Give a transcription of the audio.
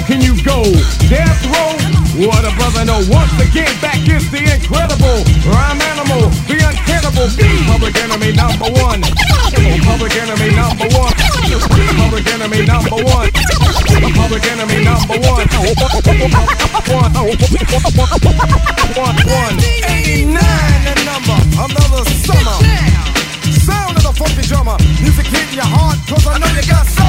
can you go? Death row? What a brother know. Once again, back is the incredible rhyme animal, the uncannibal, public enemy number one. Public enemy number one. Public enemy number one. Public enemy number one. 89 the number, another summer. Sound of the funky drummer. Music hitting your heart, cause I know you got something.